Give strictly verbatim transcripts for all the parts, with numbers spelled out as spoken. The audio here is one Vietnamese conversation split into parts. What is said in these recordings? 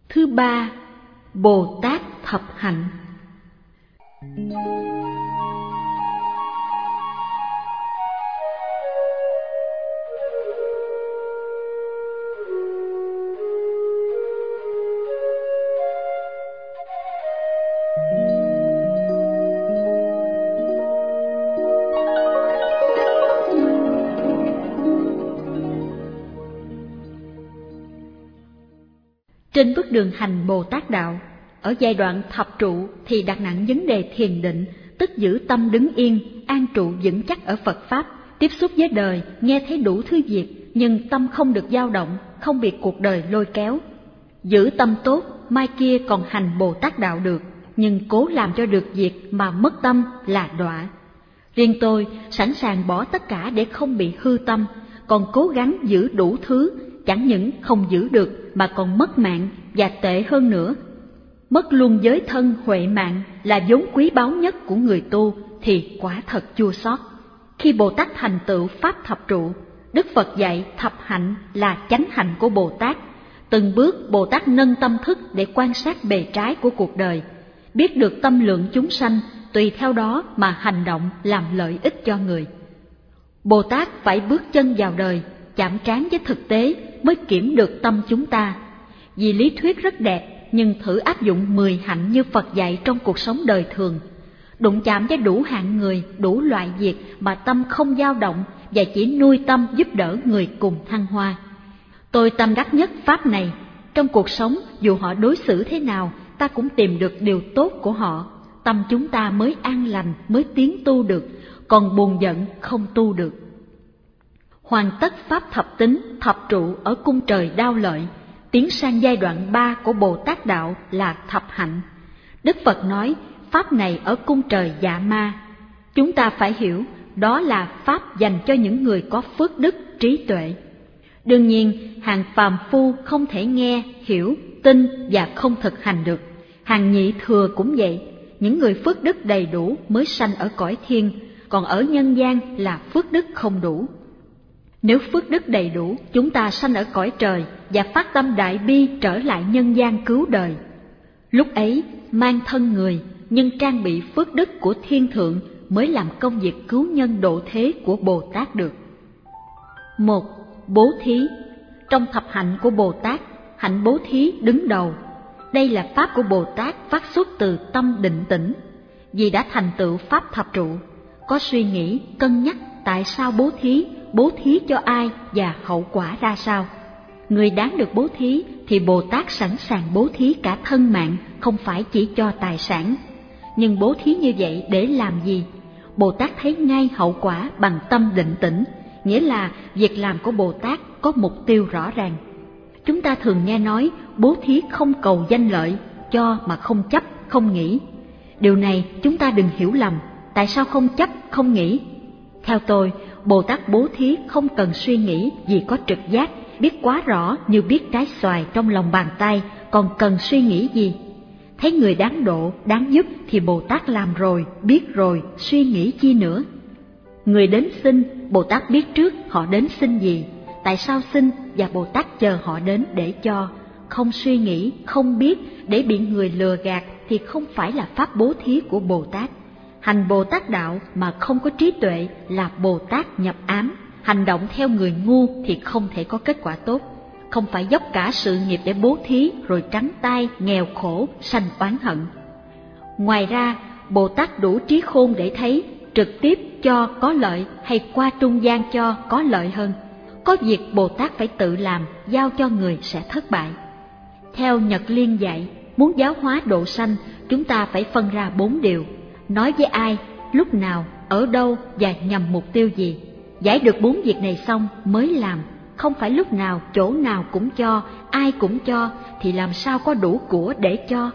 Thứ ba, Bồ Tát thập hạnh. Trên bước đường hành Bồ Tát Đạo, ở giai đoạn thập trụ thì đặt nặng vấn đề thiền định, tức giữ tâm đứng yên, an trụ vững chắc ở Phật Pháp, tiếp xúc với đời, nghe thấy đủ thứ việc, nhưng tâm không được dao động, không bị cuộc đời lôi kéo. Giữ tâm tốt, mai kia còn hành Bồ Tát Đạo được, nhưng cố làm cho được việc mà mất tâm là đọa. Riêng tôi sẵn sàng bỏ tất cả để không bị hư tâm, còn cố gắng giữ đủ thứ, chẳng những không giữ được mà còn mất mạng, và tệ hơn nữa, mất luôn giới thân huệ mạng là vốn quý báu nhất của người tu thì quả thật chua xót. Khi Bồ Tát thành tựu Pháp thập trụ, Đức Phật dạy thập hạnh là chánh hạnh của Bồ Tát. Từng bước Bồ Tát nâng tâm thức để quan sát bề trái của cuộc đời, biết được tâm lượng chúng sanh, tùy theo đó mà hành động làm lợi ích cho người. Bồ Tát phải bước chân vào đời, chạm trán với thực tế mới kiểm được tâm chúng ta. Vì lý thuyết rất đẹp, nhưng thử áp dụng mười hạnh như Phật dạy trong cuộc sống đời thường, đụng chạm với đủ hạng người, đủ loại việc mà tâm không dao động và chỉ nuôi tâm giúp đỡ người cùng thăng hoa. Tôi tâm đắc nhất Pháp này. Trong cuộc sống, dù họ đối xử thế nào, ta cũng tìm được điều tốt của họ. Tâm chúng ta mới an lành, mới tiến tu được, còn buồn giận không tu được. Hoàn tất Pháp thập tính, thập trụ ở cung trời Đao Lợi, tiến sang giai đoạn ba của Bồ Tát Đạo là thập hạnh. Đức Phật nói Pháp này ở cung trời Dạ Ma. Chúng ta phải hiểu đó là Pháp dành cho những người có phước đức, trí tuệ. Đương nhiên, hàng phàm phu không thể nghe, hiểu, tin và không thực hành được. Hàng nhị thừa cũng vậy, những người phước đức đầy đủ mới sanh ở cõi thiên, còn ở nhân gian là phước đức không đủ. Nếu phước đức đầy đủ, chúng ta sanh ở cõi trời và phát tâm đại bi trở lại nhân gian cứu đời. Lúc ấy, mang thân người, nhưng trang bị phước đức của thiên thượng mới làm công việc cứu nhân độ thế của Bồ Tát được. Một. Bố thí. Trong thập hạnh của Bồ Tát, hạnh bố thí đứng đầu. Đây là Pháp của Bồ Tát phát xuất từ tâm định tĩnh. Vì đã thành tựu Pháp thập trụ, có suy nghĩ, cân nhắc tại sao bố thí, bố thí cho ai và hậu quả ra sao. Người đáng được bố thí thì Bồ Tát sẵn sàng bố thí cả thân mạng, không phải chỉ cho tài sản. Nhưng bố thí như vậy để làm gì? Bồ Tát thấy ngay hậu quả bằng tâm định tĩnh, nghĩa là việc làm của Bồ Tát có mục tiêu rõ ràng. Chúng ta thường nghe nói bố thí không cầu danh lợi, cho mà không chấp, không nghĩ. Điều này chúng ta đừng hiểu lầm. Tại sao không chấp, không nghĩ? Theo tôi, Bồ Tát bố thí không cần suy nghĩ vì có trực giác, biết quá rõ như biết trái xoài trong lòng bàn tay, còn cần suy nghĩ gì? Thấy người đáng độ, đáng giúp thì Bồ Tát làm rồi, biết rồi, suy nghĩ chi nữa? Người đến xin, Bồ Tát biết trước họ đến xin gì, tại sao xin, và Bồ Tát chờ họ đến để cho. Không suy nghĩ, không biết để bị người lừa gạt thì không phải là pháp bố thí của Bồ Tát. Hành Bồ Tát Đạo mà không có trí tuệ là Bồ Tát nhập ám. Hành động theo người ngu thì không thể có kết quả tốt. Không phải dốc cả sự nghiệp để bố thí rồi trắng tay, nghèo khổ, sanh oán hận. Ngoài ra, Bồ Tát đủ trí khôn để thấy trực tiếp cho có lợi hay qua trung gian cho có lợi hơn. Có việc Bồ Tát phải tự làm, giao cho người sẽ thất bại. Theo Nhật Liên dạy, muốn giáo hóa độ sanh, chúng ta phải phân ra bốn điều. Nói với ai, lúc nào, ở đâu và nhằm mục tiêu gì. Giải được bốn việc này xong mới làm. Không phải lúc nào, chỗ nào cũng cho, ai cũng cho, thì làm sao có đủ của để cho.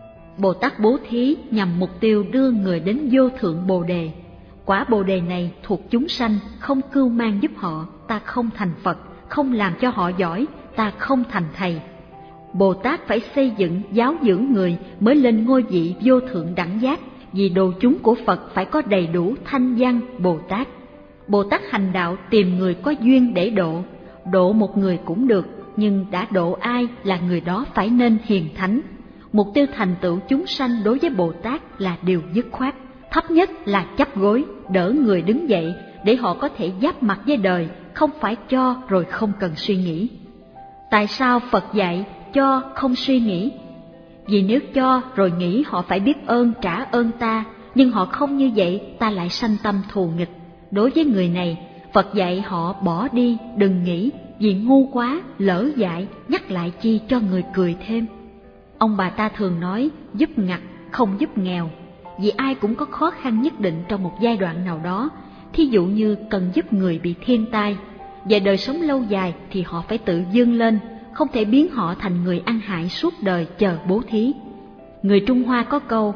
Bồ Tát bố thí nhằm mục tiêu đưa người đến vô thượng Bồ Đề. Quả Bồ Đề này thuộc chúng sanh, không cưu mang giúp họ, ta không thành Phật, không làm cho họ giỏi, ta không thành thầy. Bồ Tát phải xây dựng, giáo dưỡng người mới lên ngôi vị vô thượng đẳng giác, vì đồ chúng của Phật phải có đầy đủ thanh văn Bồ Tát. Bồ Tát hành đạo tìm người có duyên để độ, độ một người cũng được, nhưng đã độ ai là người đó phải nên hiền thánh. Mục tiêu thành tựu chúng sanh đối với Bồ Tát là điều dứt khoát, thấp nhất là chắp gối, đỡ người đứng dậy để họ có thể giáp mặt với đời, không phải cho rồi không cần suy nghĩ. Tại sao Phật dạy cho không suy nghĩ? Vì nếu cho rồi nghĩ họ phải biết ơn trả ơn ta, nhưng họ không như vậy, ta lại sanh tâm thù nghịch. Đối với người này, Phật dạy họ bỏ đi, đừng nghĩ, vì ngu quá, lỡ dại, nhắc lại chi cho người cười thêm. Ông bà ta thường nói giúp ngặt, không giúp nghèo, vì ai cũng có khó khăn nhất định trong một giai đoạn nào đó. Thí dụ như cần giúp người bị thiên tai, về đời sống lâu dài thì họ phải tự vươn lên, không thể biến họ thành người ăn hại suốt đời chờ bố thí. Người Trung Hoa có câu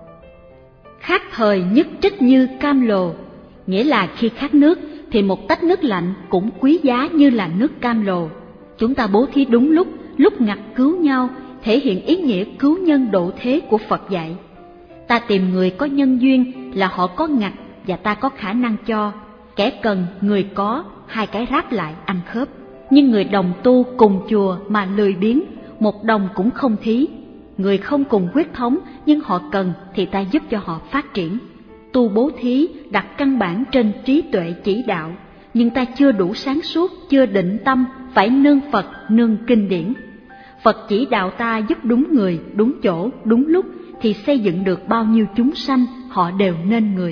khát thời nhất trích như cam lồ, nghĩa là khi khát nước thì một tách nước lạnh cũng quý giá như là nước cam lồ. Chúng ta bố thí đúng lúc, lúc ngặt cứu nhau, thể hiện ý nghĩa cứu nhân độ thế của Phật dạy. Ta tìm người có nhân duyên là họ có ngặt và ta có khả năng cho, kẻ cần người có, hai cái ráp lại ăn khớp. Nhưng người đồng tu cùng chùa mà lười biếng, một đồng cũng không thí. Người không cùng huyết thống nhưng họ cần thì ta giúp cho họ phát triển. Tu bố thí đặt căn bản trên trí tuệ chỉ đạo, nhưng ta chưa đủ sáng suốt, chưa định tâm, phải nương Phật, nương kinh điển. Phật chỉ đạo ta giúp đúng người, đúng chỗ, đúng lúc thì xây dựng được bao nhiêu chúng sanh, họ đều nên người.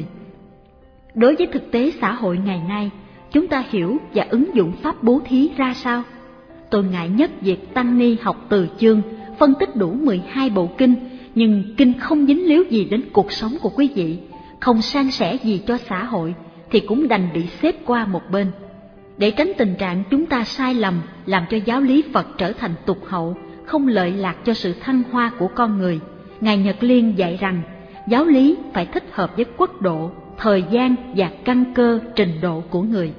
Đối với thực tế xã hội ngày nay, chúng ta hiểu và ứng dụng pháp bố thí ra sao? Tôi ngại nhất việc tăng ni học từ chương, phân tích đủ mười hai bộ kinh, nhưng kinh không dính líu gì đến cuộc sống của quý vị, không san sẻ gì cho xã hội, thì cũng đành bị xếp qua một bên. Để tránh tình trạng chúng ta sai lầm, làm cho giáo lý Phật trở thành tục hậu, không lợi lạc cho sự thăng hoa của con người, Ngài Nhật Liên dạy rằng giáo lý phải thích hợp với quốc độ, thời gian và căn cơ trình độ của người.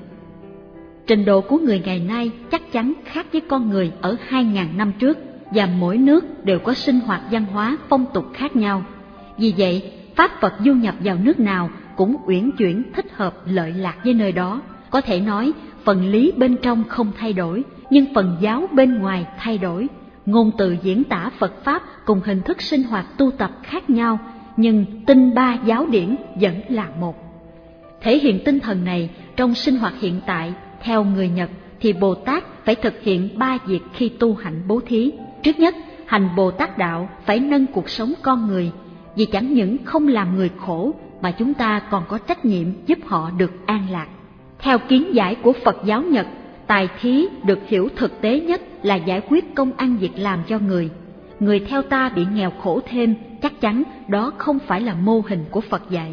Trình độ của người ngày nay chắc chắn khác với con người ở hai ngàn năm trước, và mỗi nước đều có sinh hoạt văn hóa, phong tục khác nhau. Vì vậy, pháp Phật du nhập vào nước nào cũng uyển chuyển thích hợp lợi lạc với nơi đó. Có thể nói, phần lý bên trong không thay đổi, nhưng phần giáo bên ngoài thay đổi. Ngôn từ diễn tả Phật Pháp cùng hình thức sinh hoạt tu tập khác nhau, nhưng tinh ba giáo điển vẫn là một. Thể hiện tinh thần này trong sinh hoạt hiện tại, theo người Nhật thì Bồ Tát phải thực hiện ba việc khi tu hạnh bố thí. Trước nhất, hành Bồ Tát đạo phải nâng cuộc sống con người, vì chẳng những không làm người khổ mà chúng ta còn có trách nhiệm giúp họ được an lạc. Theo kiến giải của Phật giáo Nhật, tài thí được hiểu thực tế nhất là giải quyết công ăn việc làm cho người. Người theo ta bị nghèo khổ thêm, chắc chắn đó không phải là mô hình của Phật dạy.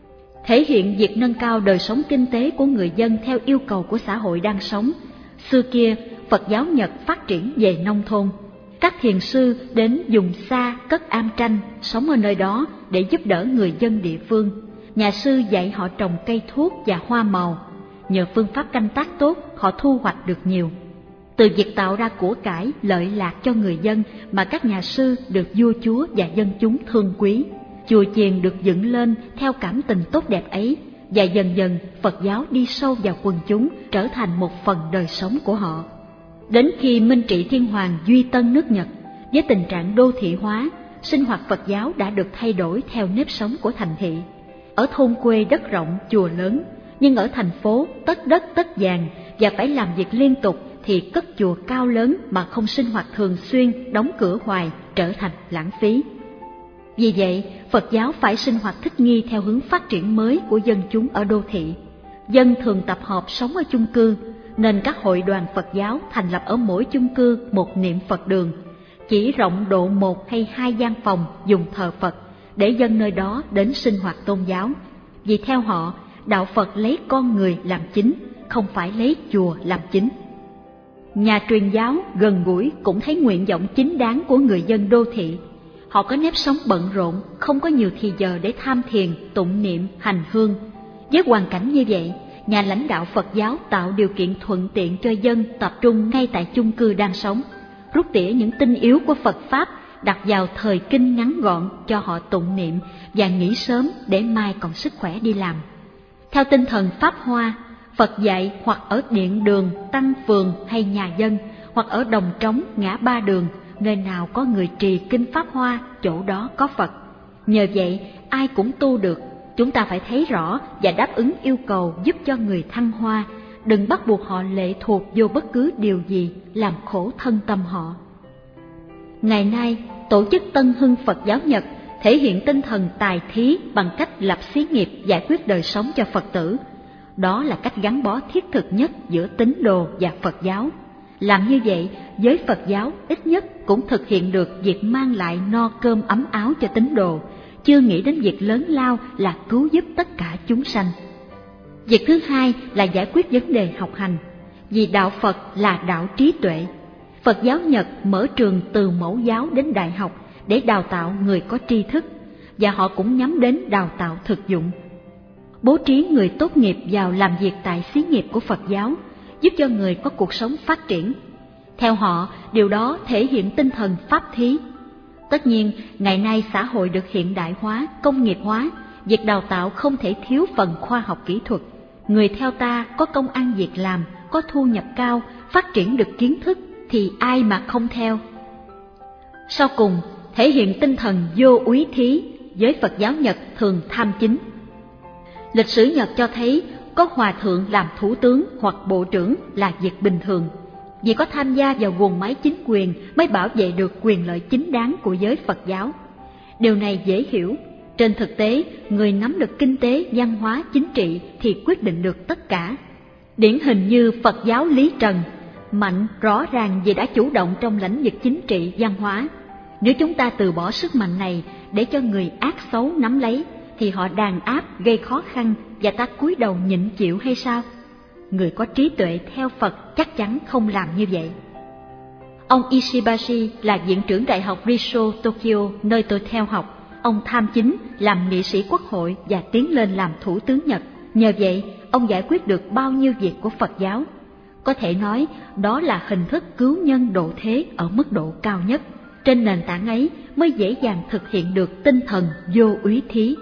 Thể hiện việc nâng cao đời sống kinh tế của người dân theo yêu cầu của xã hội đang sống. Xưa kia, Phật giáo Nhật phát triển về nông thôn. Các thiền sư đến vùng xa cất am tranh, sống ở nơi đó để giúp đỡ người dân địa phương. Nhà sư dạy họ trồng cây thuốc và hoa màu. Nhờ phương pháp canh tác tốt, họ thu hoạch được nhiều. Từ việc tạo ra của cải, lợi lạc cho người dân mà các nhà sư được vua chúa và dân chúng thương quý. Chùa chiền được dựng lên theo cảm tình tốt đẹp ấy, và dần dần Phật giáo đi sâu vào quần chúng, trở thành một phần đời sống của họ. Đến khi Minh Trị Thiên Hoàng duy tân nước Nhật, với tình trạng đô thị hóa, sinh hoạt Phật giáo đã được thay đổi theo nếp sống của thành thị. Ở thôn quê đất rộng, chùa lớn, nhưng ở thành phố tất đất tất vàng và phải làm việc liên tục thì cất chùa cao lớn mà không sinh hoạt thường xuyên, đóng cửa hoài, trở thành lãng phí. Vì vậy, Phật giáo phải sinh hoạt thích nghi theo hướng phát triển mới của dân chúng ở đô thị. Dân thường tập hợp sống ở chung cư, nên các hội đoàn Phật giáo thành lập ở mỗi chung cư một niệm Phật đường, chỉ rộng độ một hay hai gian phòng dùng thờ Phật, để dân nơi đó đến sinh hoạt tôn giáo. Vì theo họ, đạo Phật lấy con người làm chính, không phải lấy chùa làm chính. Nhà truyền giáo gần gũi cũng thấy nguyện vọng chính đáng của người dân đô thị. Họ có nếp sống bận rộn, không có nhiều thì giờ để tham thiền, tụng niệm, hành hương. Với hoàn cảnh như vậy, nhà lãnh đạo Phật giáo tạo điều kiện thuận tiện cho dân tập trung ngay tại chung cư đang sống, rút tỉa những tinh yếu của Phật Pháp, đặt vào thời kinh ngắn gọn cho họ tụng niệm và nghỉ sớm để mai còn sức khỏe đi làm. Theo tinh thần Pháp Hoa, Phật dạy hoặc ở điện đường, tăng phường hay nhà dân, hoặc ở đồng trống ngã ba đường, nơi nào có người trì kinh Pháp Hoa, chỗ đó có Phật. Nhờ vậy, ai cũng tu được. Chúng ta phải thấy rõ và đáp ứng yêu cầu giúp cho người thăng hoa, đừng bắt buộc họ lệ thuộc vô bất cứ điều gì làm khổ thân tâm họ. Ngày nay, tổ chức Tân Hưng Phật giáo Nhật thể hiện tinh thần tài thí bằng cách lập xí nghiệp giải quyết đời sống cho Phật tử. Đó là cách gắn bó thiết thực nhất giữa tín đồ và Phật giáo. Làm như vậy, giới Phật giáo ít nhất cũng thực hiện được việc mang lại no cơm ấm áo cho tín đồ, chưa nghĩ đến việc lớn lao là cứu giúp tất cả chúng sanh. Việc thứ hai là giải quyết vấn đề học hành, vì đạo Phật là đạo trí tuệ. Phật giáo Nhật mở trường từ mẫu giáo đến đại học để đào tạo người có tri thức, và họ cũng nhắm đến đào tạo thực dụng. Bố trí người tốt nghiệp vào làm việc tại xí nghiệp của Phật giáo, giúp cho người có cuộc sống phát triển. Theo họ, điều đó thể hiện tinh thần pháp thí. Tất nhiên, ngày nay xã hội được hiện đại hóa, công nghiệp hóa, việc đào tạo không thể thiếu phần khoa học kỹ thuật. Người theo ta có công ăn việc làm, có thu nhập cao, phát triển được kiến thức, thì ai mà không theo. Sau cùng, thể hiện tinh thần vô úy thí, giới Phật giáo Nhật thường tham chính. Lịch sử Nhật cho thấy có hòa thượng làm thủ tướng hoặc bộ trưởng là việc bình thường, vì có tham gia vào guồng máy chính quyền mới bảo vệ được quyền lợi chính đáng của giới Phật giáo. Điều này dễ hiểu. Trên thực tế, người nắm được kinh tế, văn hóa, chính trị thì quyết định được tất cả. Điển hình như Phật giáo Lý Trần, mạnh rõ ràng vì đã chủ động trong lĩnh vực chính trị, văn hóa. Nếu chúng ta từ bỏ sức mạnh này để cho người ác xấu nắm lấy, thì họ đàn áp, gây khó khăn và ta cúi đầu nhịn chịu hay sao? Người có trí tuệ theo Phật chắc chắn không làm như vậy. Ông Ishibashi là viện trưởng Đại học Risho, Tokyo, nơi tôi theo học. Ông tham chính, làm nghị sĩ quốc hội và tiến lên làm thủ tướng Nhật. Nhờ vậy, ông giải quyết được bao nhiêu việc của Phật giáo. Có thể nói, đó là hình thức cứu nhân độ thế ở mức độ cao nhất. Trên nền tảng ấy mới dễ dàng thực hiện được tinh thần vô úy thí.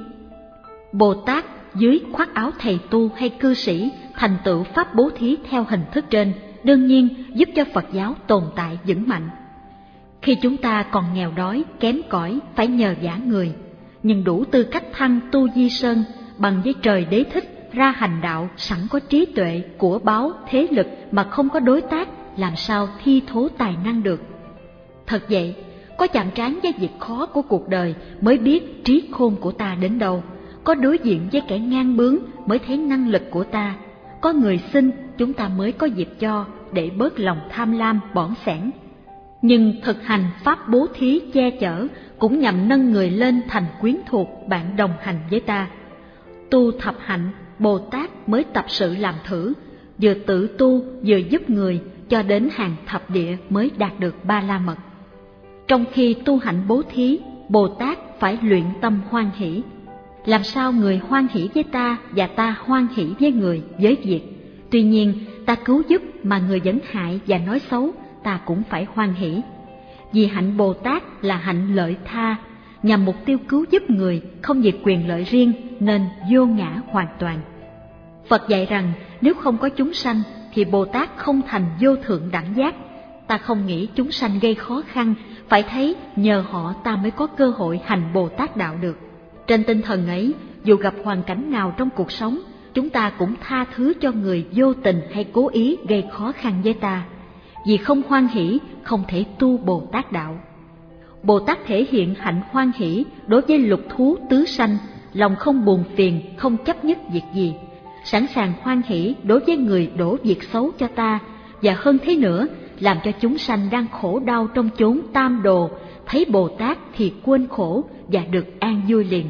Bồ Tát dưới khoác áo thầy tu hay cư sĩ thành tựu pháp bố thí theo hình thức trên, đương nhiên giúp cho Phật giáo tồn tại vững mạnh. Khi chúng ta còn nghèo đói, kém cỏi, phải nhờ vả người, nhưng đủ tư cách thăng tu di sơn bằng với trời đế thích ra hành đạo, sẵn có trí tuệ, của báu, thế lực mà không có đối tác, làm sao thi thố tài năng được. Thật vậy, có chạm trán với việc khó của cuộc đời mới biết trí khôn của ta đến đâu, có đối diện với kẻ ngang bướng mới thấy năng lực của ta, có người xin chúng ta mới có dịp cho để bớt lòng tham lam bỏn sẻn. Nhưng thực hành pháp bố thí che chở cũng nhằm nâng người lên thành quyến thuộc bạn đồng hành với ta. Tu thập hạnh, Bồ Tát mới tập sự làm thử, vừa tự tu vừa giúp người cho đến hàng thập địa mới đạt được ba la mật. Trong khi tu hạnh bố thí, Bồ Tát phải luyện tâm hoan hỷ. Làm sao người hoan hỷ với ta và ta hoan hỷ với người, với việc. Tuy nhiên, ta cứu giúp mà người vẫn hại và nói xấu, ta cũng phải hoan hỷ. Vì hạnh Bồ Tát là hạnh lợi tha, nhằm mục tiêu cứu giúp người, không vì quyền lợi riêng, nên vô ngã hoàn toàn. Phật dạy rằng nếu không có chúng sanh thì Bồ Tát không thành vô thượng đẳng giác. Ta không nghĩ chúng sanh gây khó khăn, phải thấy nhờ họ ta mới có cơ hội hành Bồ Tát đạo được. Trên tinh thần ấy, dù gặp hoàn cảnh nào trong cuộc sống, chúng ta cũng tha thứ cho người vô tình hay cố ý gây khó khăn với ta. Vì không hoan hỷ, không thể tu Bồ Tát đạo. Bồ Tát thể hiện hạnh hoan hỷ đối với lục thú tứ sanh, lòng không buồn phiền, không chấp nhất việc gì, sẵn sàng hoan hỷ đối với người đổ việc xấu cho ta, và hơn thế nữa, làm cho chúng sanh đang khổ đau trong chốn tam đồ, thấy Bồ Tát thì quên khổ và được an vui liền.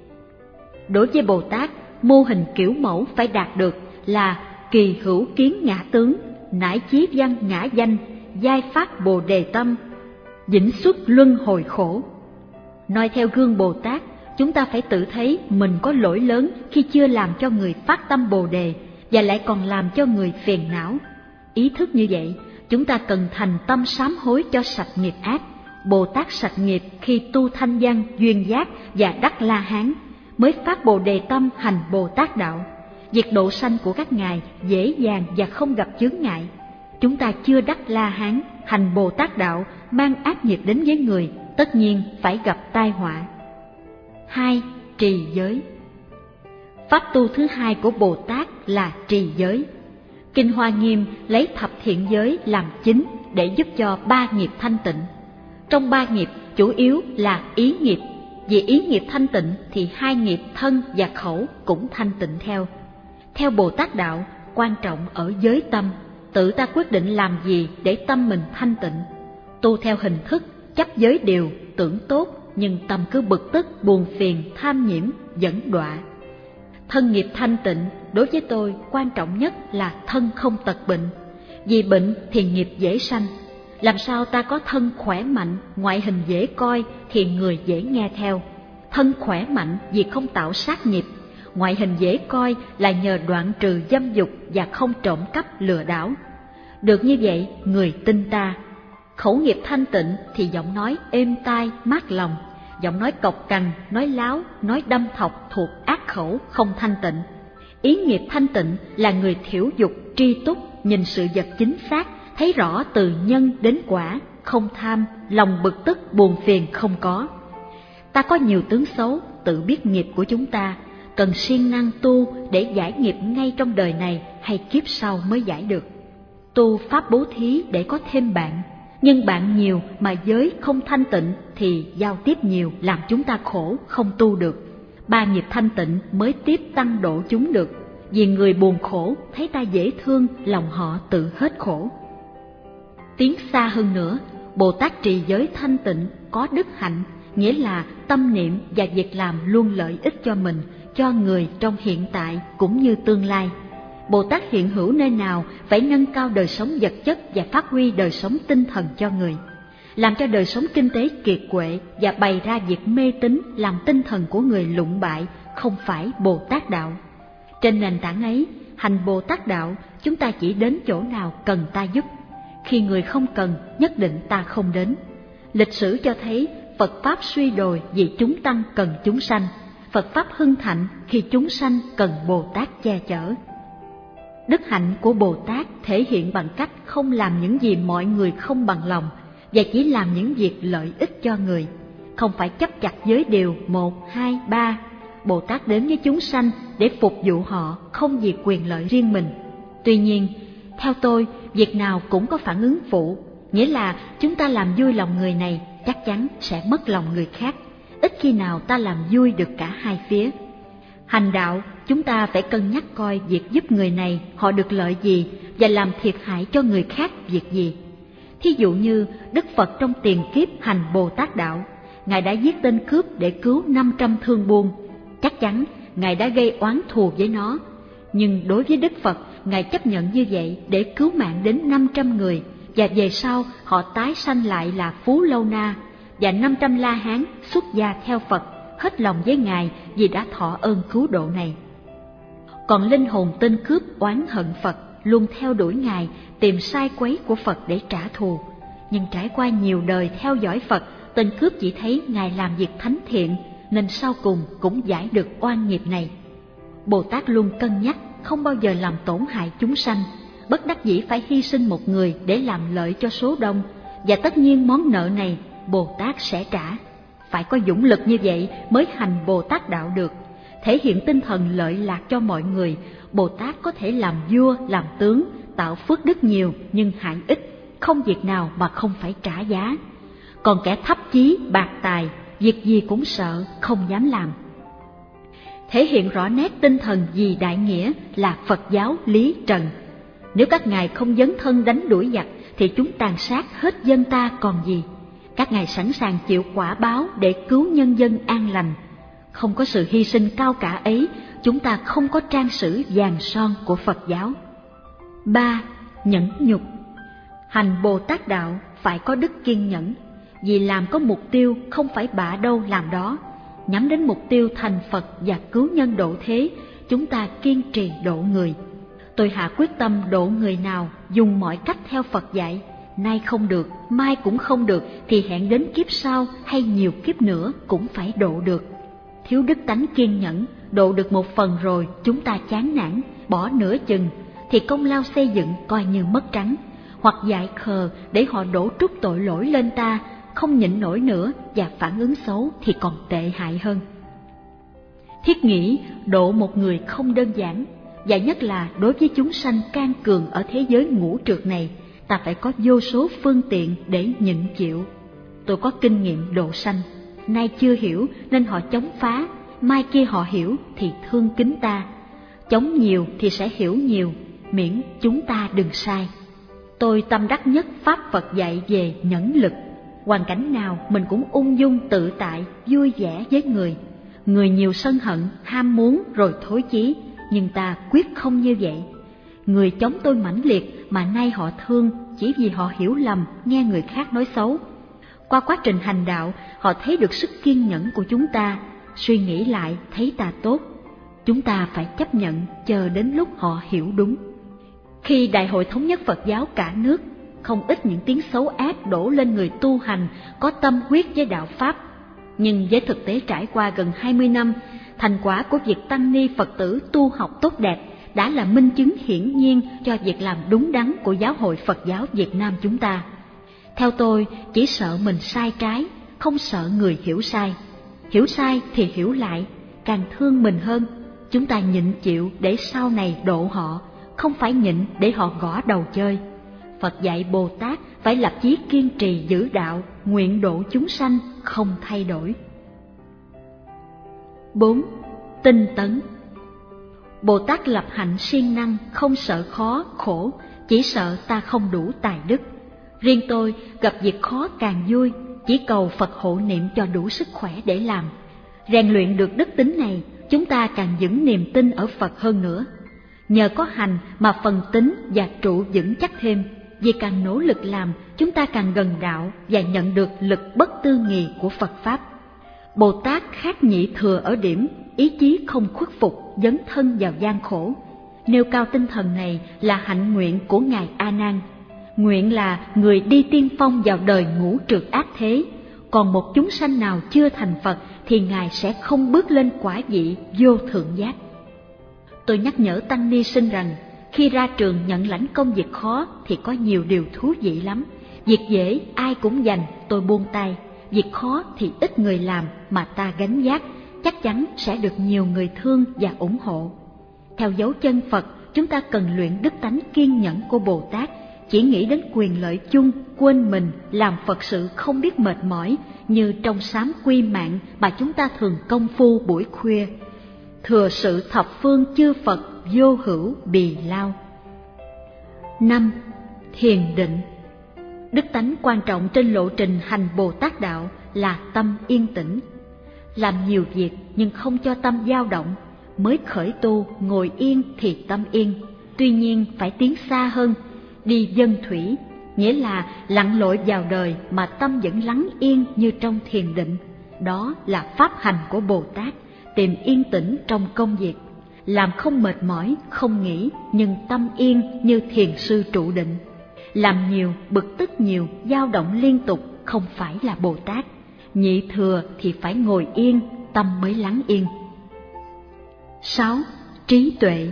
Đối với Bồ Tát, mô hình kiểu mẫu phải đạt được là kỳ hữu kiến ngã tướng, nải chí văn ngã danh, giai phát bồ đề tâm, vĩnh xuất luân hồi khổ. Nói theo gương Bồ Tát, chúng ta phải tự thấy mình có lỗi lớn khi chưa làm cho người phát tâm bồ đề và lại còn làm cho người phiền não. Ý thức như vậy, chúng ta cần thành tâm sám hối cho sạch nghiệp ác. Bồ Tát sạch nghiệp khi tu thanh văn, duyên giác và đắc La Hán, mới phát bồ đề tâm hành Bồ Tát đạo. Việc độ sanh của các ngài dễ dàng và không gặp chướng ngại. Chúng ta chưa đắc La Hán, hành Bồ Tát đạo mang ác nghiệp đến với người, tất nhiên phải gặp tai họa. Hai, trì giới. Pháp tu thứ hai của Bồ Tát là trì giới. Kinh Hoa Nghiêm lấy thập thiện giới làm chính để giúp cho ba nghiệp thanh tịnh. Trong ba nghiệp chủ yếu là ý nghiệp, vì ý nghiệp thanh tịnh thì hai nghiệp thân và khẩu cũng thanh tịnh theo. Theo Bồ Tát đạo, quan trọng ở giới tâm, tự ta quyết định làm gì để tâm mình thanh tịnh. Tu theo hình thức, chấp giới điều, tưởng tốt, nhưng tâm cứ bực tức, buồn phiền, tham nhiễm, dẫn đọa. Thân nghiệp thanh tịnh, đối với tôi quan trọng nhất là thân không tật bệnh. Vì bệnh thì nghiệp dễ sanh. Làm sao ta có thân khỏe mạnh, ngoại hình dễ coi thì người dễ nghe theo. Thân khỏe mạnh vì không tạo sát nghiệp, ngoại hình dễ coi là nhờ đoạn trừ dâm dục và không trộm cắp lừa đảo. Được như vậy, người tin ta. Khẩu nghiệp thanh tịnh thì giọng nói êm tai, mát lòng. Giọng nói cộc cằn, nói láo, nói đâm thọc thuộc ác khẩu không thanh tịnh. Ý nghiệp thanh tịnh là người thiểu dục, tri túc, nhìn sự vật chính xác, thấy rõ từ nhân đến quả, không tham, lòng bực tức, buồn phiền không có. Ta có nhiều tướng xấu, tự biết nghiệp của chúng ta, cần siêng năng tu để giải nghiệp ngay trong đời này hay kiếp sau mới giải được. Tu pháp bố thí để có thêm bạn, nhưng bạn nhiều mà giới không thanh tịnh thì giao tiếp nhiều làm chúng ta khổ, không tu được. Ba nghiệp thanh tịnh mới tiếp tăng độ chúng được, vì người buồn khổ thấy ta dễ thương, lòng họ tự hết khổ. Tiến xa hơn nữa, Bồ Tát trì giới thanh tịnh có đức hạnh, nghĩa là tâm niệm và việc làm luôn lợi ích cho mình, cho người trong hiện tại cũng như tương lai. Bồ Tát hiện hữu nơi nào phải nâng cao đời sống vật chất và phát huy đời sống tinh thần cho người, làm cho đời sống kinh tế kiệt quệ và bày ra việc mê tín làm tinh thần của người lụng bại, không phải Bồ Tát đạo. Trên nền tảng ấy, hành Bồ Tát đạo, chúng ta chỉ đến chỗ nào cần ta giúp. Khi người không cần, nhất định ta không đến. Lịch sử cho thấy Phật Pháp suy đồi vì chúng tăng cần chúng sanh, Phật Pháp hưng thạnh khi chúng sanh cần Bồ Tát che chở. Đức hạnh của Bồ Tát thể hiện bằng cách không làm những gì mọi người không bằng lòng, và chỉ làm những việc lợi ích cho người, không phải chấp chặt giới điều một, hai, ba. Bồ Tát đến với chúng sanh để phục vụ họ, không vì quyền lợi riêng mình. Tuy nhiên, theo tôi, việc nào cũng có phản ứng phụ, nghĩa là chúng ta làm vui lòng người này chắc chắn sẽ mất lòng người khác. Ít khi nào ta làm vui được cả hai phía. Hành đạo, chúng ta phải cân nhắc coi việc giúp người này họ được lợi gì và làm thiệt hại cho người khác việc gì. Thí dụ như Đức Phật trong tiền kiếp hành Bồ Tát đạo, Ngài đã giết tên cướp để cứu năm trăm thương buôn. Chắc chắn Ngài đã gây oán thù với nó, nhưng đối với Đức Phật, Ngài chấp nhận như vậy để cứu mạng đến năm trăm người, và về sau họ tái sanh lại là Phú Lâu Na, và năm trăm La Hán xuất gia theo Phật, hết lòng với Ngài vì đã thọ ơn cứu độ này. Còn linh hồn tên cướp oán hận Phật, luôn theo đuổi Ngài, tìm sai quấy của Phật để trả thù. Nhưng trải qua nhiều đời theo dõi Phật, tên cướp chỉ thấy Ngài làm việc thánh thiện, nên sau cùng cũng giải được oan nghiệp này. Bồ Tát luôn cân nhắc, không bao giờ làm tổn hại chúng sanh, bất đắc dĩ phải hy sinh một người để làm lợi cho số đông, và tất nhiên món nợ này Bồ Tát sẽ trả. Phải có dũng lực như vậy mới hành Bồ Tát đạo được, thể hiện tinh thần lợi lạc cho mọi người. Bồ Tát có thể làm vua, làm tướng, tạo phước đức nhiều nhưng hại ít, không việc nào mà không phải trả giá. Còn kẻ thấp chí, bạc tài, việc gì cũng sợ, không dám làm. Thể hiện rõ nét tinh thần vì đại nghĩa là Phật giáo lý trần. Nếu các ngài không dấn thân đánh đuổi giặc thì chúng tàn sát hết dân ta còn gì. Các ngài sẵn sàng chịu quả báo để cứu nhân dân an lành. Không có sự hy sinh cao cả ấy, chúng ta không có trang sử vàng son của Phật giáo. Ba. Nhẫn nhục. Hành Bồ Tát đạo phải có đức kiên nhẫn, vì làm có mục tiêu không phải bạ đâu làm đó. Nhắm đến mục tiêu thành Phật và cứu nhân độ thế, chúng ta kiên trì độ người. Tôi hạ quyết tâm độ người nào dùng mọi cách theo Phật dạy. Nay không được, mai cũng không được, thì hẹn đến kiếp sau hay nhiều kiếp nữa cũng phải độ được. Thiếu đức tánh kiên nhẫn, độ được một phần rồi chúng ta chán nản, bỏ nửa chừng, thì công lao xây dựng coi như mất trắng. hoặc dại khờ để họ đổ trút tội lỗi lên ta, không nhịn nổi nữa và phản ứng xấu thì còn tệ hại hơn. Thiết nghĩ độ một người không đơn giản, và nhất là đối với chúng sanh can cường ở thế giới ngũ trược này, ta phải có vô số phương tiện để nhịn chịu. Tôi có kinh nghiệm độ sanh, nay chưa hiểu nên họ chống phá, mai kia họ hiểu thì thương kính ta. Chống nhiều thì sẽ hiểu nhiều, miễn chúng ta đừng sai. Tôi tâm đắc nhất Pháp Phật dạy về nhẫn lực. Hoàn cảnh nào mình cũng ung dung tự tại, vui vẻ với người. Người nhiều sân hận, ham muốn rồi thối chí, nhưng ta quyết không như vậy. Người chống tôi mãnh liệt mà nay họ thương chỉ vì họ hiểu lầm, nghe người khác nói xấu. Qua quá trình hành đạo, họ thấy được sức kiên nhẫn của chúng ta, suy nghĩ lại thấy ta tốt. Chúng ta phải chấp nhận chờ đến lúc họ hiểu đúng. Khi Đại hội Thống nhất Phật giáo cả nước, không ít những tiếng xấu ác đổ lên người tu hành có tâm huyết với đạo Pháp. Nhưng với thực tế trải qua gần hai mươi năm, thành quả của việc tăng ni Phật tử tu học tốt đẹp đã là minh chứng hiển nhiên cho việc làm đúng đắn của Giáo hội Phật giáo Việt Nam chúng ta. Theo tôi, chỉ sợ mình sai trái, không sợ người hiểu sai. Hiểu sai thì hiểu lại, càng thương mình hơn. Chúng ta nhịn chịu để sau này độ họ, không phải nhịn để họ gõ đầu chơi. Phật dạy Bồ Tát phải lập chí kiên trì giữ đạo, nguyện độ chúng sanh, không thay đổi. bốn. Tinh tấn. Bồ Tát lập hạnh siêng năng, không sợ khó, khổ, chỉ sợ ta không đủ tài đức. Riêng tôi gặp việc khó càng vui, chỉ cầu Phật hộ niệm cho đủ sức khỏe để làm. Rèn luyện được đức tính này, chúng ta càng vững niềm tin ở Phật hơn nữa. Nhờ có hành mà phần tính và trụ vững chắc thêm, vì càng nỗ lực làm, chúng ta càng gần đạo và nhận được lực bất tư nghì của Phật Pháp. Bồ Tát khác nhị thừa ở điểm, ý chí không khuất phục, dấn thân vào gian khổ. Nêu cao tinh thần này là hạnh nguyện của Ngài A Nan. Nguyện là người đi tiên phong vào đời ngũ trược ác thế, còn một chúng sanh nào chưa thành Phật thì Ngài sẽ không bước lên quả vị vô thượng giác. Tôi nhắc nhở tăng ni sinh rằng, khi ra trường nhận lãnh công việc khó thì có nhiều điều thú vị lắm. Việc dễ ai cũng dành, tôi buông tay. Việc khó thì ít người làm mà ta gánh vác, chắc chắn sẽ được nhiều người thương và ủng hộ. Theo dấu chân Phật, chúng ta cần luyện đức tánh kiên nhẫn của Bồ Tát, chỉ nghĩ đến quyền lợi chung, quên mình, làm Phật sự không biết mệt mỏi, như trong sám quy mạng mà chúng ta thường công phu buổi khuya. Thừa sự thập phương chư Phật vô hữu bì lao. năm. Thiền định. Đức tánh quan trọng trên lộ trình hành Bồ Tát đạo là tâm yên tĩnh. Làm nhiều việc nhưng không cho tâm dao động, mới khởi tu ngồi yên thì tâm yên. Tuy nhiên phải tiến xa hơn, đi dân thủy, nghĩa là lặn lội vào đời mà tâm vẫn lắng yên như trong thiền định. Đó là pháp hành của Bồ Tát, tìm yên tĩnh trong công việc, làm không mệt mỏi, không nghĩ, nhưng tâm yên như thiền sư trụ định. Làm nhiều, bực tức nhiều, dao động liên tục, không phải là Bồ Tát. Nhị thừa thì phải ngồi yên, tâm mới lắng yên. sáu. Trí tuệ.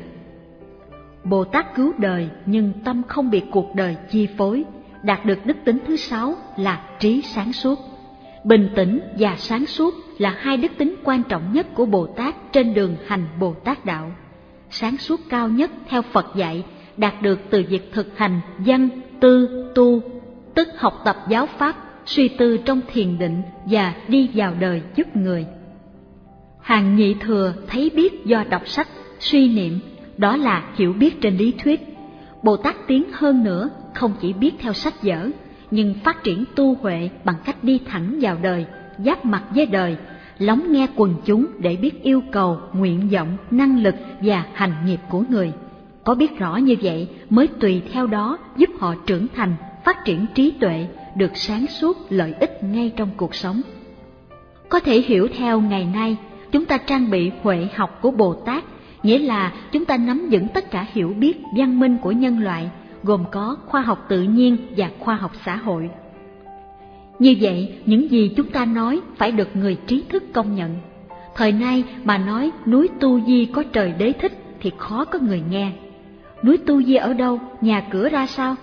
Bồ Tát cứu đời nhưng tâm không bị cuộc đời chi phối, đạt được đức tính thứ sáu là trí sáng suốt. Bình tĩnh và sáng suốt là hai đức tính quan trọng nhất của Bồ Tát trên đường hành Bồ Tát đạo. Sáng suốt cao nhất theo Phật dạy đạt được từ việc thực hành văn, tư, tu, tức học tập giáo pháp, suy tư trong thiền định và đi vào đời giúp người. Hàng nhị thừa thấy biết do đọc sách, suy niệm, đó là hiểu biết trên lý thuyết. Bồ Tát tiến hơn nữa, không chỉ biết theo sách vở, nhưng phát triển tu huệ bằng cách đi thẳng vào đời, giáp mặt với đời, lắng nghe quần chúng để biết yêu cầu, nguyện vọng, năng lực và hành nghiệp của người. Có biết rõ như vậy mới tùy theo đó giúp họ trưởng thành, phát triển trí tuệ, được sáng suốt lợi ích ngay trong cuộc sống. Có thể hiểu theo ngày nay, chúng ta trang bị huệ học của Bồ Tát, nghĩa là chúng ta nắm vững tất cả hiểu biết văn minh của nhân loại, gồm có khoa học tự nhiên và khoa học xã hội. Như vậy, những gì chúng ta nói phải được người trí thức công nhận. Thời nay mà nói núi Tu Di có trời đế thích thì khó có người nghe. Núi Tu Di ở đâu, nhà cửa ra sao?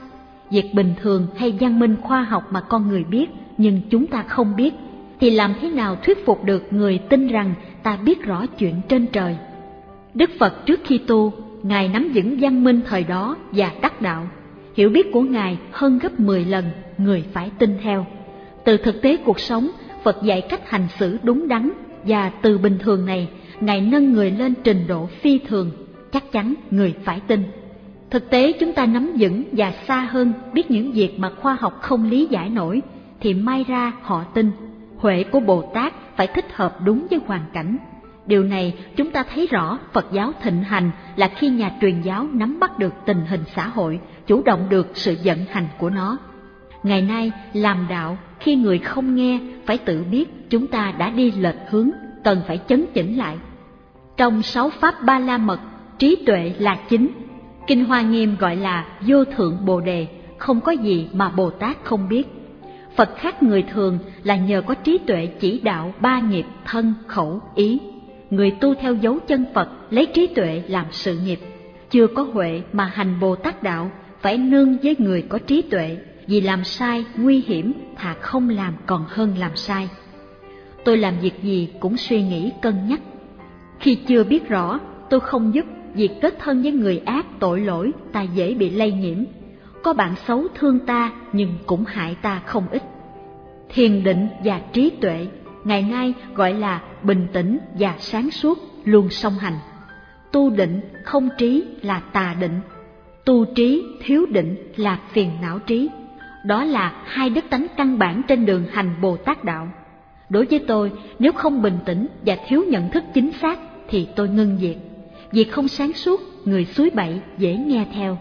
Việc bình thường hay văn minh khoa học mà con người biết nhưng chúng ta không biết, thì làm thế nào thuyết phục được người tin rằng ta biết rõ chuyện trên trời? Đức Phật trước khi tu, Ngài nắm vững văn minh thời đó và đắc đạo. Hiểu biết của Ngài hơn gấp mười lần, người phải tin theo. Từ thực tế cuộc sống, Phật dạy cách hành xử đúng đắn, và từ bình thường này, Ngài nâng người lên trình độ phi thường, chắc chắn người phải tin. Thực tế chúng ta nắm vững và xa hơn, biết những việc mà khoa học không lý giải nổi, thì may ra họ tin. Huệ của Bồ Tát phải thích hợp đúng với hoàn cảnh. Điều này chúng ta thấy rõ Phật giáo thịnh hành là khi nhà truyền giáo nắm bắt được tình hình xã hội, chủ động được sự vận hành của nó. Ngày nay làm đạo, khi người không nghe phải tự biết chúng ta đã đi lệch hướng, cần phải chấn chỉnh lại. Trong sáu pháp Ba La Mật, trí tuệ là chính. Kinh Hoa Nghiêm gọi là vô thượng Bồ Đề, không có gì mà Bồ Tát không biết. Phật khác người thường là nhờ có trí tuệ chỉ đạo ba nghiệp thân, khẩu, ý. Người tu theo dấu chân Phật lấy trí tuệ làm sự nghiệp. Chưa có huệ mà hành Bồ Tát đạo, phải nương với người có trí tuệ, vì làm sai nguy hiểm, thà không làm còn hơn làm sai. Tôi làm việc gì cũng suy nghĩ cân nhắc. Khi chưa biết rõ, tôi không giúp, việc kết thân với người ác tội lỗi ta dễ bị lây nhiễm. Có bạn xấu thương ta nhưng cũng hại ta không ít. Thiền định và trí tuệ ngày nay gọi là bình tĩnh và sáng suốt, luôn song hành. Tu định không trí là tà định, tu trí thiếu định là phiền não trí. Đó là hai đức tánh căn bản trên đường hành Bồ Tát đạo. Đối với tôi, nếu không bình tĩnh và thiếu nhận thức chính xác thì tôi ngưng việc. Việc không sáng suốt, người suối bậy dễ nghe theo.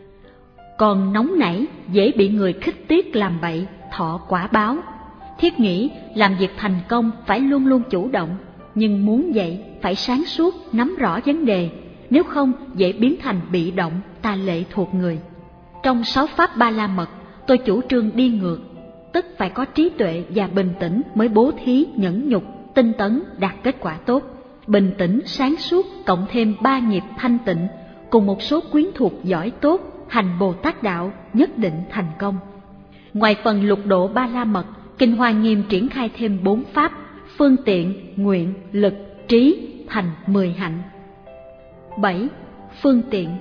Còn nóng nảy dễ bị người khích tiếc làm bậy, thọ quả báo. Thiết nghĩ làm việc thành công phải luôn luôn chủ động, nhưng muốn vậy phải sáng suốt, nắm rõ vấn đề, nếu không dễ biến thành bị động, ta lệ thuộc người. Trong sáu pháp Ba La Mật, tôi chủ trương đi ngược, tức phải có trí tuệ và bình tĩnh mới bố thí, nhẫn nhục, tinh tấn đạt kết quả tốt. Bình tĩnh, sáng suốt cộng thêm ba nghiệp thanh tịnh cùng một số quyến thuộc giỏi tốt, hành Bồ Tát đạo nhất định thành công. Ngoài phần lục độ Ba La Mật, Kinh Hoa Nghiêm triển khai thêm bốn pháp: phương tiện, nguyện, lực, trí thành mười hạnh. Bảy. Phương tiện.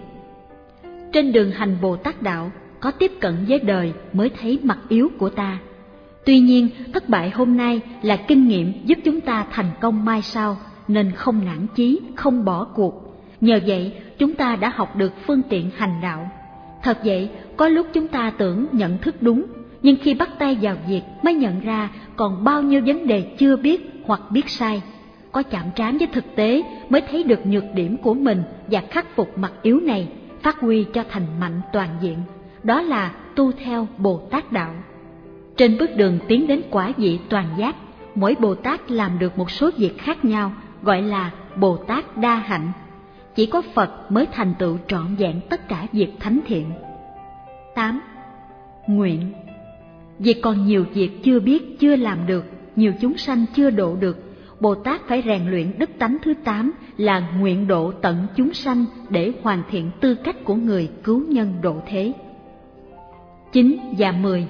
Trên đường hành Bồ Tát đạo, có tiếp cận với đời mới thấy mặt yếu của ta. Tuy nhiên, thất bại hôm nay là kinh nghiệm giúp chúng ta thành công mai sau, nên không nản chí, không bỏ cuộc. Nhờ vậy, chúng ta đã học được phương tiện hành đạo. Thật vậy, có lúc chúng ta tưởng nhận thức đúng, nhưng khi bắt tay vào việc mới nhận ra còn bao nhiêu vấn đề chưa biết hoặc biết sai. Có chạm trán với thực tế mới thấy được nhược điểm của mình và khắc phục mặt yếu này, phát huy cho thành mạnh toàn diện. Đó là tu theo Bồ Tát đạo. Trên bước đường tiến đến quả vị toàn giác, mỗi Bồ Tát làm được một số việc khác nhau, gọi là Bồ Tát đa hạnh. Chỉ có Phật mới thành tựu trọn vẹn tất cả việc thánh thiện. Tám. Nguyện. Vì còn nhiều việc chưa biết, chưa làm được, nhiều chúng sanh chưa độ được, Bồ Tát phải rèn luyện đức tánh thứ tám là nguyện độ tận chúng sanh để hoàn thiện tư cách của người cứu nhân độ thế. Chín và mười.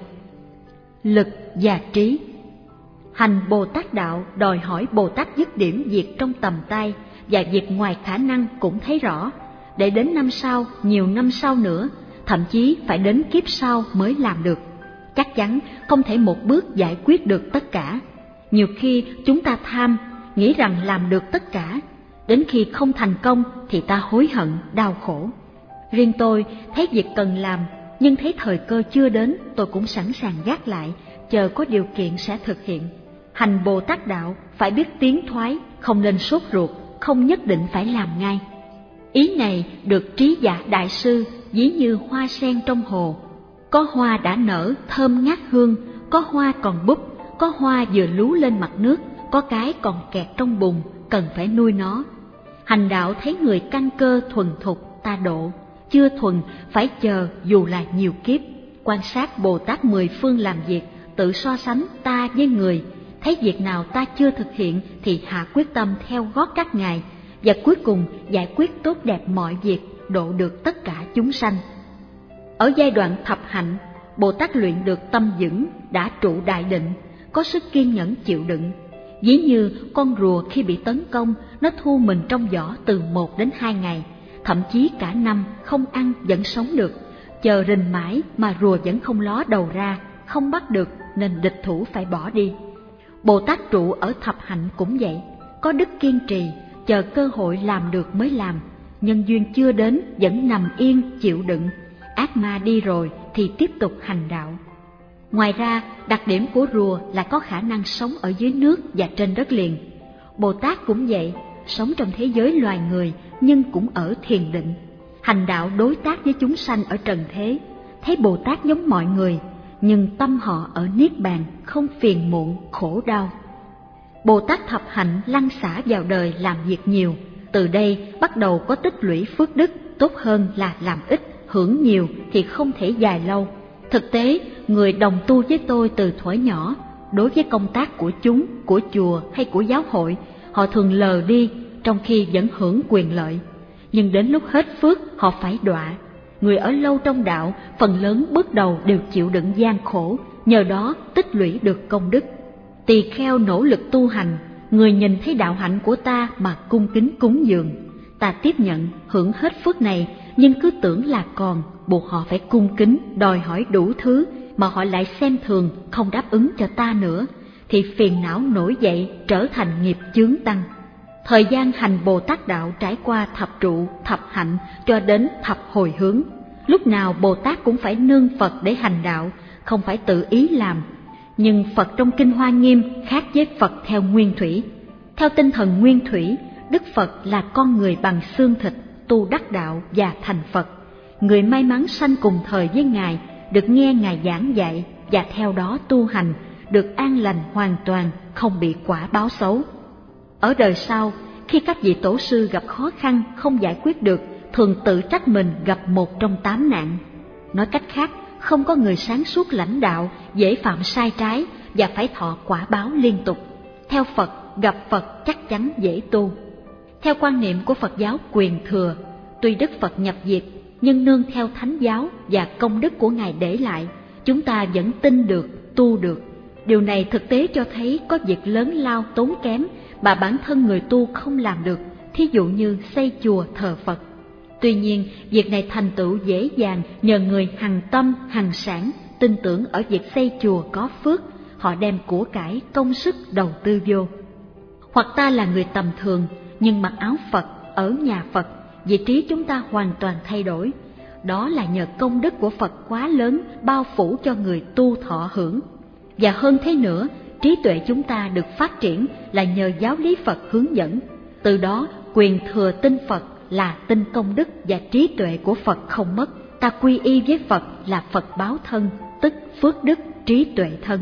Lực và trí. Hành Bồ Tát đạo đòi hỏi Bồ Tát dứt điểm việc trong tầm tay và việc ngoài khả năng cũng thấy rõ, để đến năm sau, nhiều năm sau nữa, thậm chí phải đến kiếp sau mới làm được. Chắc chắn không thể một bước giải quyết được tất cả. Nhiều khi chúng ta tham, nghĩ rằng làm được tất cả, đến khi không thành công thì ta hối hận, đau khổ. Riêng tôi thấy việc cần làm, nhưng thấy thời cơ chưa đến, tôi cũng sẵn sàng gác lại, chờ có điều kiện sẽ thực hiện. Hành Bồ Tát đạo phải biết tiến thoái, không nên sốt ruột, không nhất định phải làm ngay. Ý này được Trí Giả Đại Sư ví như hoa sen trong hồ. Có hoa đã nở thơm ngát hương, có hoa còn búp, có hoa vừa lú lên mặt nước, có cái còn kẹt trong bùn, cần phải nuôi nó. Hành đạo thấy người căn cơ thuần thục, ta độ, chưa thuần phải chờ dù là nhiều kiếp. Quan sát Bồ Tát mười phương làm việc, tự so sánh ta với người, thấy việc nào ta chưa thực hiện thì hạ quyết tâm theo gót các ngài, và cuối cùng giải quyết tốt đẹp mọi việc, độ được tất cả chúng sanh. Ở giai đoạn thập hạnh, Bồ Tát luyện được tâm vững, đã trụ đại định, có sức kiên nhẫn chịu đựng. Ví như con rùa khi bị tấn công, nó thu mình trong vỏ từ một đến hai ngày, thậm chí cả năm không ăn vẫn sống được, chờ rình mãi mà rùa vẫn không ló đầu ra, không bắt được nên địch thủ phải bỏ đi. Bồ Tát trụ ở thập hạnh cũng vậy, có đức kiên trì, chờ cơ hội làm được mới làm, nhân duyên chưa đến vẫn nằm yên chịu đựng, ác ma đi rồi thì tiếp tục hành đạo. Ngoài ra, đặc điểm của rùa là có khả năng sống ở dưới nước và trên đất liền. Bồ Tát cũng vậy, sống trong thế giới loài người nhưng cũng ở thiền định, hành đạo đối tác với chúng sanh ở trần thế. Thấy Bồ Tát giống mọi người, nhưng tâm họ ở niết bàn, không phiền muộn, khổ đau. Bồ Tát thập hạnh lăn xả vào đời làm việc nhiều, từ đây bắt đầu có tích lũy phước đức, tốt hơn là làm ít, hưởng nhiều thì không thể dài lâu. Thực tế, người đồng tu với tôi từ thuở nhỏ, đối với công tác của chúng, của chùa hay của giáo hội, họ thường lờ đi, trong khi vẫn hưởng quyền lợi. Nhưng đến lúc hết phước, họ phải đọa. Người ở lâu trong đạo, phần lớn bước đầu đều chịu đựng gian khổ, nhờ đó tích lũy được công đức. Tỳ kheo nỗ lực tu hành, người nhìn thấy đạo hạnh của ta mà cung kính cúng dường. Ta tiếp nhận, hưởng hết phước này, nhưng cứ tưởng là còn, buộc họ phải cung kính, đòi hỏi đủ thứ, mà họ lại xem thường, không đáp ứng cho ta nữa, thì phiền não nổi dậy, trở thành nghiệp chướng tăng. Thời gian hành Bồ Tát đạo trải qua thập trụ, thập hạnh cho đến thập hồi hướng. Lúc nào Bồ Tát cũng phải nương Phật để hành đạo, không phải tự ý làm. Nhưng Phật trong Kinh Hoa Nghiêm khác với Phật theo nguyên thủy. Theo tinh thần nguyên thủy, Đức Phật là con người bằng xương thịt, tu đắc đạo và thành Phật. Người may mắn sanh cùng thời với Ngài, được nghe Ngài giảng dạy và theo đó tu hành, được an lành hoàn toàn, không bị quả báo xấu. Ở đời sau, khi các vị tổ sư gặp khó khăn không giải quyết được, thường tự trách mình gặp một trong tám nạn. Nói cách khác, không có người sáng suốt lãnh đạo, dễ phạm sai trái và phải thọ quả báo liên tục. Theo Phật, gặp Phật chắc chắn dễ tu. Theo quan niệm của Phật giáo Quyền Thừa, tuy Đức Phật nhập diệt, nhưng nương theo Thánh giáo và công đức của Ngài để lại, chúng ta vẫn tin được, tu được. Điều này thực tế cho thấy có việc lớn lao tốn kém mà bản thân người tu không làm được, thí dụ như xây chùa thờ Phật. Tuy nhiên, việc này thành tựu dễ dàng nhờ người hằng tâm, hằng sản, tin tưởng ở việc xây chùa có phước, họ đem của cải, công sức đầu tư vô. Hoặc ta là người tầm thường, nhưng mặc áo Phật, ở nhà Phật, vị trí chúng ta hoàn toàn thay đổi. Đó là nhờ công đức của Phật quá lớn bao phủ cho người tu thọ hưởng. Và hơn thế nữa, trí tuệ chúng ta được phát triển là nhờ giáo lý Phật hướng dẫn. Từ đó, quyền thừa tin Phật là tin công đức và trí tuệ của Phật không mất. Ta quy y với Phật là Phật báo thân, tức phước đức trí tuệ thân.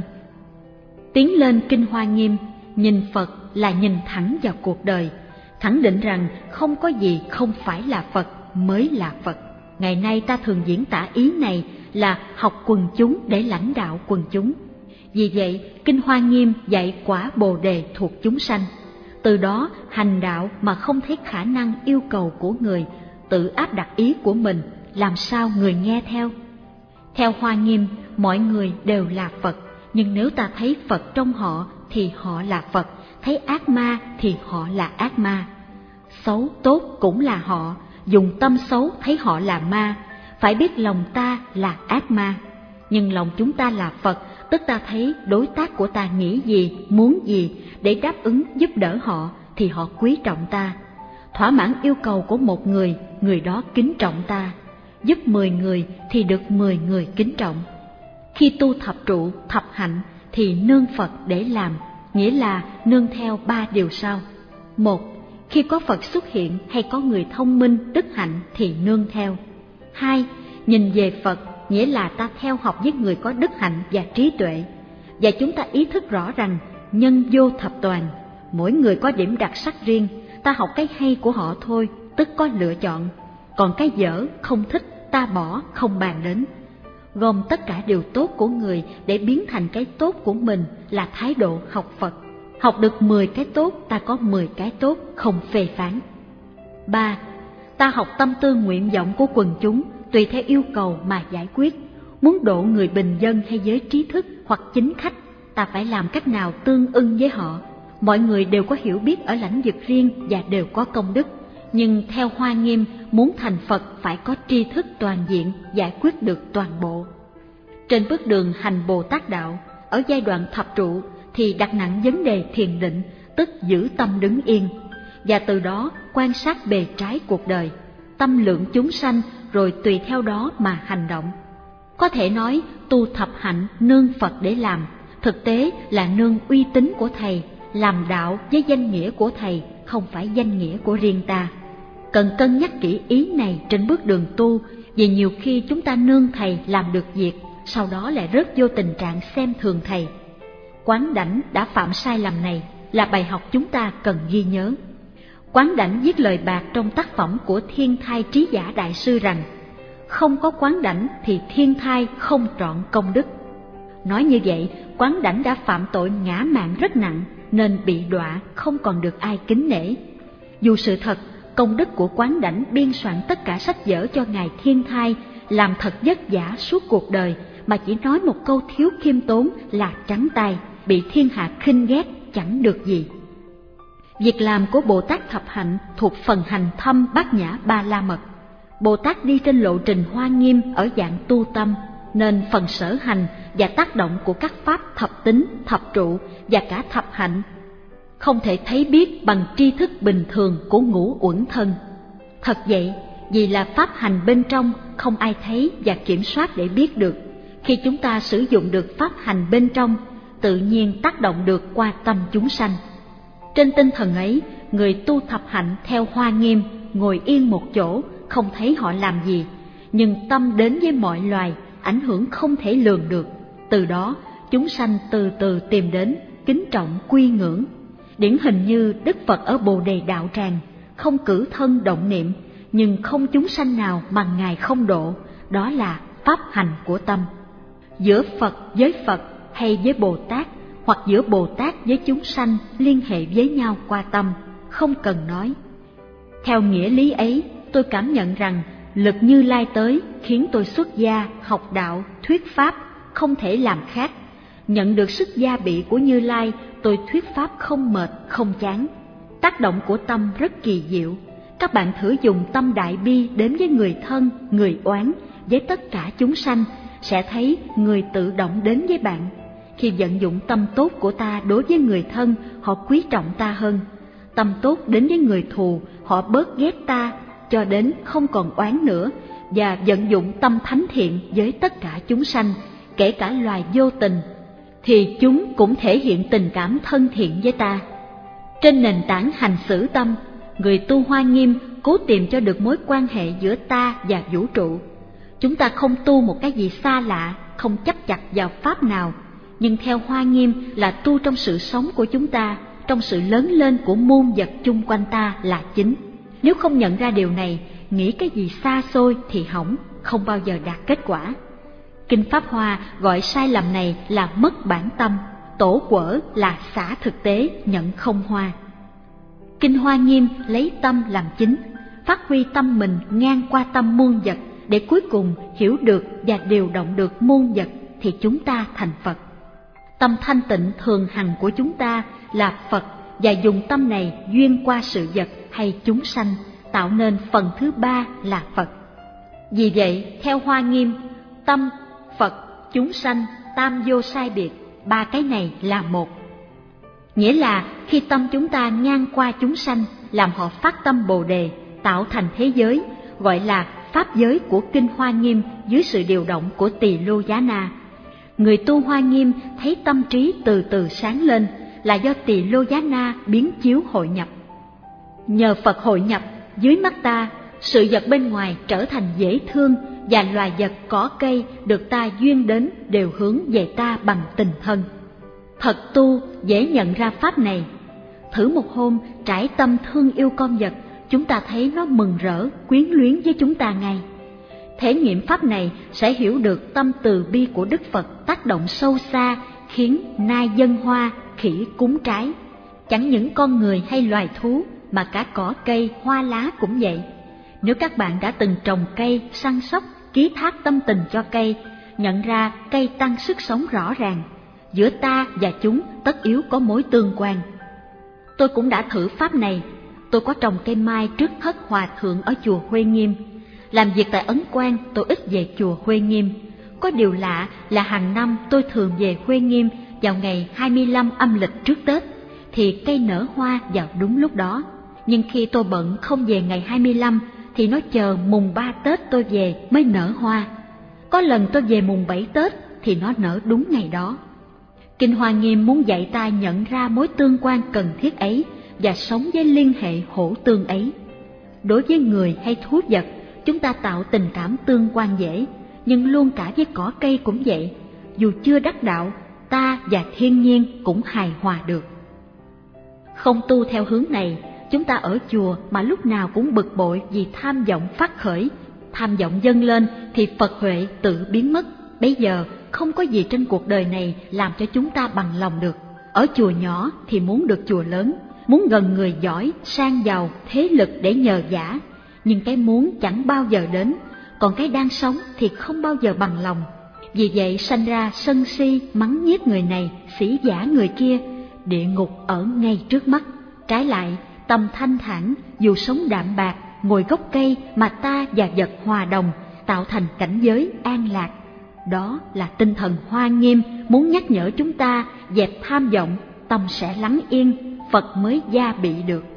Tiến lên Kinh Hoa Nghiêm, nhìn Phật là nhìn thẳng vào cuộc đời, khẳng định rằng không có gì không phải là Phật mới là Phật. Ngày nay ta thường diễn tả ý này là học quần chúng để lãnh đạo quần chúng. Vì vậy, Kinh Hoa Nghiêm dạy quả Bồ Đề thuộc chúng sanh. Từ đó hành đạo mà không thấy khả năng yêu cầu của người, tự áp đặt ý của mình, làm sao người nghe theo? Theo Hoa Nghiêm, mọi người đều là Phật, nhưng nếu ta thấy Phật trong họ thì họ là Phật, thấy ác ma thì họ là ác ma. Xấu tốt cũng là họ, dùng tâm xấu thấy họ là ma, phải biết lòng ta là ác ma. Nhưng lòng chúng ta là Phật, tức ta thấy đối tác của ta nghĩ gì, muốn gì, để đáp ứng giúp đỡ họ thì họ quý trọng ta. Thỏa mãn yêu cầu của một người, người đó kính trọng ta. Giúp mười người thì được mười người kính trọng. Khi tu thập trụ, thập hạnh thì nương Phật để làm, nghĩa là nương theo ba điều sau. Một, khi có Phật xuất hiện hay có người thông minh, đức hạnh thì nương theo. Hai, nhìn về Phật, nghĩa là ta theo học với người có đức hạnh và trí tuệ. Và chúng ta ý thức rõ rằng nhân vô thập toàn, mỗi người có điểm đặc sắc riêng, ta học cái hay của họ thôi, tức có lựa chọn. Còn cái dở, không thích, ta bỏ, không bàn đến. Gồm tất cả điều tốt của người để biến thành cái tốt của mình là thái độ học Phật. Học được mười cái tốt, ta có mười cái tốt, không phê phán. Ba, ta học tâm tư nguyện vọng của quần chúng, tùy theo yêu cầu mà giải quyết. Muốn độ người bình dân hay giới trí thức hoặc chính khách, ta phải làm cách nào tương ưng với họ. Mọi người đều có hiểu biết ở lãnh vực riêng và đều có công đức. Nhưng theo Hoa Nghiêm, muốn thành Phật phải có tri thức toàn diện, giải quyết được toàn bộ. Trên bước đường hành Bồ Tát Đạo, ở giai đoạn thập trụ thì đặt nặng vấn đề thiền định, tức giữ tâm đứng yên, và từ đó quan sát bề trái cuộc đời, tâm lượng chúng sanh, rồi tùy theo đó mà hành động. Có thể nói tu thập hạnh nương Phật để làm, thực tế là nương uy tín của Thầy, làm đạo với danh nghĩa của Thầy, không phải danh nghĩa của riêng ta. Cần cân nhắc kỹ ý này trên bước đường tu, vì nhiều khi chúng ta nương Thầy làm được việc, sau đó lại rớt vô tình trạng xem thường Thầy. Quán Đảnh đã phạm sai lầm này, là bài học chúng ta cần ghi nhớ. Quán Đảnh viết lời bạc trong tác phẩm của Thiên Thai Trí Giả Đại Sư rằng: không có Quán Đảnh thì thiên thai không trọn công đức. Nói như vậy, Quán Đảnh đã phạm tội ngã mạn rất nặng, nên bị đọa, không còn được ai kính nể. Dù sự thật, công đức của Quán Đảnh biên soạn tất cả sách vở cho Ngài Thiên Thai, làm thật vất vả suốt cuộc đời, mà chỉ nói một câu thiếu khiêm tốn là trắng tay, bị thiên hạ khinh ghét, chẳng được gì. Việc làm của Bồ Tát Thập Hạnh thuộc phần hành thâm Bát Nhã Ba La Mật. Bồ Tát đi trên lộ trình Hoa Nghiêm ở dạng tu tâm, nên phần sở hành và tác động của các pháp thập tính, thập trụ và cả thập hạnh không thể thấy biết bằng tri thức bình thường của ngũ uẩn thân. Thật vậy, vì là pháp hành bên trong, không ai thấy và kiểm soát để biết được. Khi chúng ta sử dụng được pháp hành bên trong, tự nhiên tác động được qua tâm chúng sanh. Trên tinh thần ấy, người tu thập hạnh theo Hoa Nghiêm ngồi yên một chỗ, không thấy họ làm gì, nhưng tâm đến với mọi loài, ảnh hưởng không thể lường được. Từ đó, chúng sanh từ từ tìm đến, kính trọng quy ngưỡng. Điển hình như Đức Phật ở Bồ Đề Đạo Tràng, không cử thân động niệm, nhưng không chúng sanh nào mà Ngài không độ, đó là pháp hành của tâm. Giữa Phật với Phật hay với Bồ Tát, hoặc giữa Bồ Tát với chúng sanh liên hệ với nhau qua tâm, không cần nói. Theo nghĩa lý ấy, tôi cảm nhận rằng lực Như Lai tới khiến tôi xuất gia, học đạo, thuyết pháp, không thể làm khác. Nhận được sức gia bị của Như Lai, tôi thuyết pháp không mệt, không chán. Tác động của tâm rất kỳ diệu. Các bạn thử dùng tâm đại bi đến với người thân, người oán, với tất cả chúng sanh, sẽ thấy người tự động đến với bạn. Khi vận dụng tâm tốt của ta đối với người thân, họ quý trọng ta hơn. Tâm tốt đến với người thù, họ bớt ghét ta, cho đến không còn oán nữa, và vận dụng tâm thánh thiện với tất cả chúng sanh, kể cả loài vô tình, thì chúng cũng thể hiện tình cảm thân thiện với ta. Trên nền tảng hành xử tâm, người tu Hoa Nghiêm cố tìm cho được mối quan hệ giữa ta và vũ trụ. Chúng ta không tu một cái gì xa lạ, không chấp chặt vào pháp nào, nhưng theo Hoa Nghiêm là tu trong sự sống của chúng ta, trong sự lớn lên của muôn vật chung quanh ta là chính. Nếu không nhận ra điều này, nghĩ cái gì xa xôi thì hỏng, không bao giờ đạt kết quả. Kinh Pháp Hoa gọi sai lầm này là mất bản tâm, tổ quở là xả thực tế, nhận không hoa. Kinh Hoa Nghiêm lấy tâm làm chính, phát huy tâm mình ngang qua tâm muôn vật, để cuối cùng hiểu được và điều động được muôn vật, thì chúng ta thành Phật. Tâm thanh tịnh thường hằng của chúng ta là Phật, và dùng tâm này duyên qua sự vật hay chúng sanh, tạo nên phần thứ ba là Phật. Vì vậy, theo Hoa Nghiêm, tâm, Phật, chúng sanh, tam vô sai biệt, ba cái này là một. Nghĩa là khi tâm chúng ta ngang qua chúng sanh, làm họ phát tâm Bồ Đề, tạo thành thế giới, gọi là pháp giới của Kinh Hoa Nghiêm dưới sự điều động của Tỳ Lô Giá Na. Người tu Hoa Nghiêm thấy tâm trí từ từ sáng lên là do Tỳ Lô Giá Na biến chiếu hội nhập. Nhờ Phật hội nhập, dưới mắt ta, sự vật bên ngoài trở thành dễ thương, và loài vật cỏ cây được ta duyên đến đều hướng về ta bằng tình thân. Thật tu dễ nhận ra pháp này. Thử một hôm trải tâm thương yêu con vật, chúng ta thấy nó mừng rỡ, quyến luyến với chúng ta ngay. Thể nghiệm pháp này sẽ hiểu được tâm từ bi của Đức Phật tác động sâu xa, khiến nai dâng hoa, khỉ cúng trái. Chẳng những con người hay loài thú, mà cả cỏ cây, hoa lá cũng vậy. Nếu các bạn đã từng trồng cây, săn sóc, ký thác tâm tình cho cây, nhận ra cây tăng sức sống rõ ràng. Giữa ta và chúng tất yếu có mối tương quan. Tôi cũng đã thử pháp này. Tôi có trồng cây mai trước thất hòa thượng ở chùa Huê Nghiêm. Làm việc tại Ấn Quang, tôi ít về chùa Huê Nghiêm. Có điều lạ là hàng năm tôi thường về Huê Nghiêm vào ngày hai mươi lăm âm lịch trước Tết, thì cây nở hoa vào đúng lúc đó. Nhưng khi tôi bận không về ngày hai mươi lăm, thì nó chờ mùng ba Tết tôi về mới nở hoa. Có lần tôi về mùng bảy Tết thì nó nở đúng ngày đó. Kinh Hoa Nghiêm muốn dạy ta nhận ra mối tương quan cần thiết ấy và sống với liên hệ hỗ tương ấy. Đối với người hay thú vật, chúng ta tạo tình cảm tương quan dễ, nhưng luôn cả với cỏ cây cũng vậy. Dù chưa đắc đạo, ta và thiên nhiên cũng hài hòa được. Không tu theo hướng này, chúng ta ở chùa mà lúc nào cũng bực bội vì tham vọng phát khởi. Tham vọng dâng lên thì Phật huệ tự biến mất. Bây giờ không có gì trên cuộc đời này làm cho chúng ta bằng lòng được. Ở chùa nhỏ thì muốn được chùa lớn, muốn gần người giỏi, sang giàu, thế lực để nhờ vả. Nhưng cái muốn chẳng bao giờ đến, còn cái đang sống thì không bao giờ bằng lòng. Vì vậy sanh ra sân si, mắng nhiếc người này, sỉ vả người kia. Địa ngục ở ngay trước mắt. Trái lại, tâm thanh thản, dù sống đạm bạc, ngồi gốc cây mà ta và vật hòa đồng, tạo thành cảnh giới an lạc. Đó là tinh thần Hoa Nghiêm muốn nhắc nhở chúng ta dẹp tham vọng, tâm sẽ lắng yên, Phật mới gia bị được.